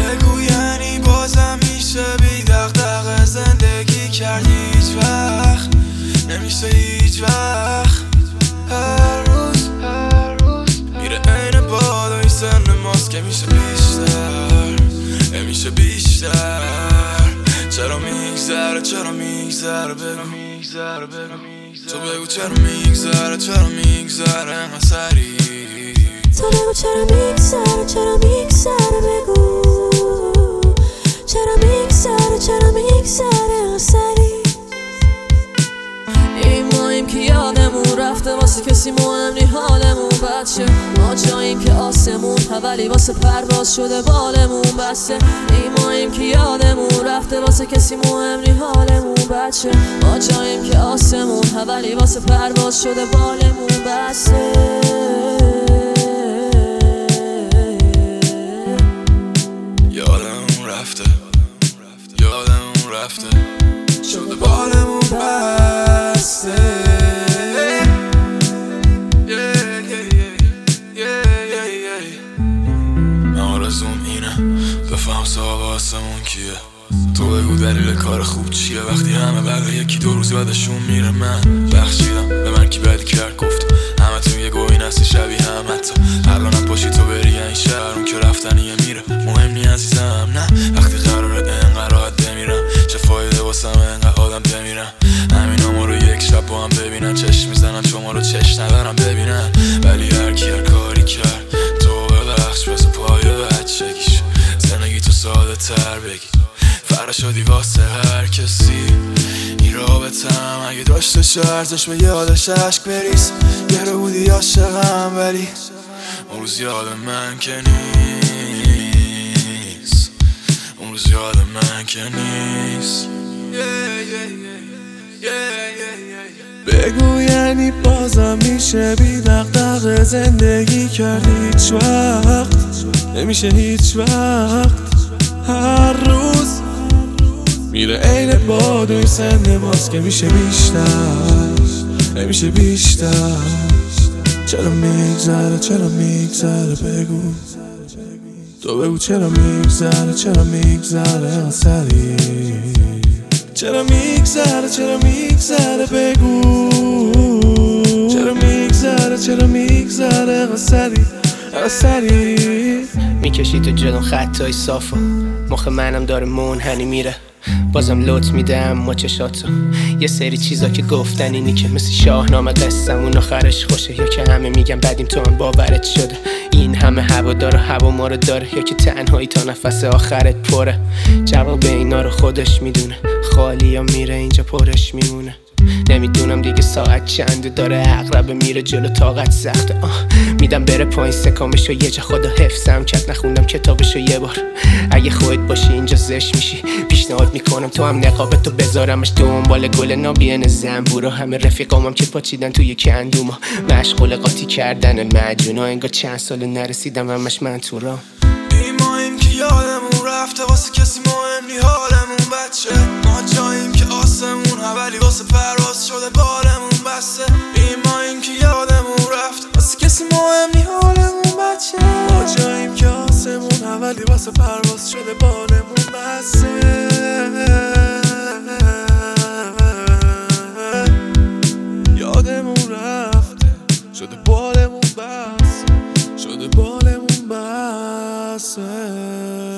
بگو یعنی بازم میشه بی دغدغه زندگی کردی هیچ وقت نمیشه هیچ وقت هر روز میره عین بالای سن ماست که میشه بیشتر نمیشه بیشتر چرا میگذره بگو تو بگو چرا میگذره انقدر سریع تو بگو چرا میگذره بگو چرا میگذره سری این ماییم که یادمون رفته واسه کسی مهم نی حالمون بچه ما جاییم که آسمون ولی واسه پرواز شده بالمون بسته این ماییم که یادمون رفته واسه کسی مهم نی حالمون بچه ما جاییم که آسمون ولی واسه پرواز شده بالمون بسته یادمون رفته شده بالمون بسته من آرزوم اینه بفهم صاحب آسمون کیه تو بگو دلیل کار خوب چیه وقتی همه بقیه یکی دو روز بعدشون میره من بخشیدم به من کی بدی کرد گفت همه تو یه گوین هستی شبیه هم حتی الانم پاشی تو بری این شهر اون که رفتنیه میره مهم نی عزیزم نه وقتی قراره انقدر راحت بمیرم چه فایده واسم انقدر آدم بمیرم همینا ما رو یک شب با هم ببینن چشم میزنن چون ما رو چش ندارم ببینن ولی هر کی هر کاری کرد تو ببخش بس پای بچگیش زندگی تو ساده تر بگی فرا شدی واسه هر کسی این رابطم اگه داشتش ارزش به یادش عشق بریز یه رو بودی عاشقم ولی اون روز یاد من که نیست اون روز یاد من که نیست بگو یعنی بازم میشه بی دغدغه زندگی کردی هیچ وقت نمیشه هیچ وقت هر روز میره عین بادوی سن ماست که میشه بیشتر نمیشه بیشتر چرا میگذره بگو تو بگو چرا میگذره سریع چرا میگذره بگو چرا میگذره سریع میکشی تو جلو خطای صافا مخ منم داره منحنی میره بازم لط میدم ما چشاتو یه سری چیزا که گفتن اینی که مثل شاهنامه قصمون آخرش خوشه یا که همه میگن بدیم تو هم باورت شده این همه هوا داره هوا ما رو داره یا که تنهایی تا نفس آخرت پره جواب اینا رو خودش میدونه خالی یا میره اینجا پرش میمونه نمیدونم دیگه ساعت چنده داره عقربه میره جلو طاقت سخته میدم بره پایین سکامشو یه جا خدا حفظم کرد نخوندم کتابشو یه بار اگه خودت باشی اینجا زشت میشی پیشنهاد میکنم تو هم نقابتو بذارمش دنبال گل نابین زنبورا همه رفیقامم که پاچیدن توی کندوما مشغول قاطی کردن مجونا انگار چند سال نرسیدم همش من تو راه این ماییم که یادمون رفته واسه کسی مهم نی حالمون بچه ما جاییم که آسمون ولی واسه پرواز شده بالمون بسته این ماییم که یادمون رفته واسه کسی مهم نی حالمون بچه ما جاییم که آسمون ولی واسه پرواز شده بالمون بسته یادمون رفته شده بالمون بسته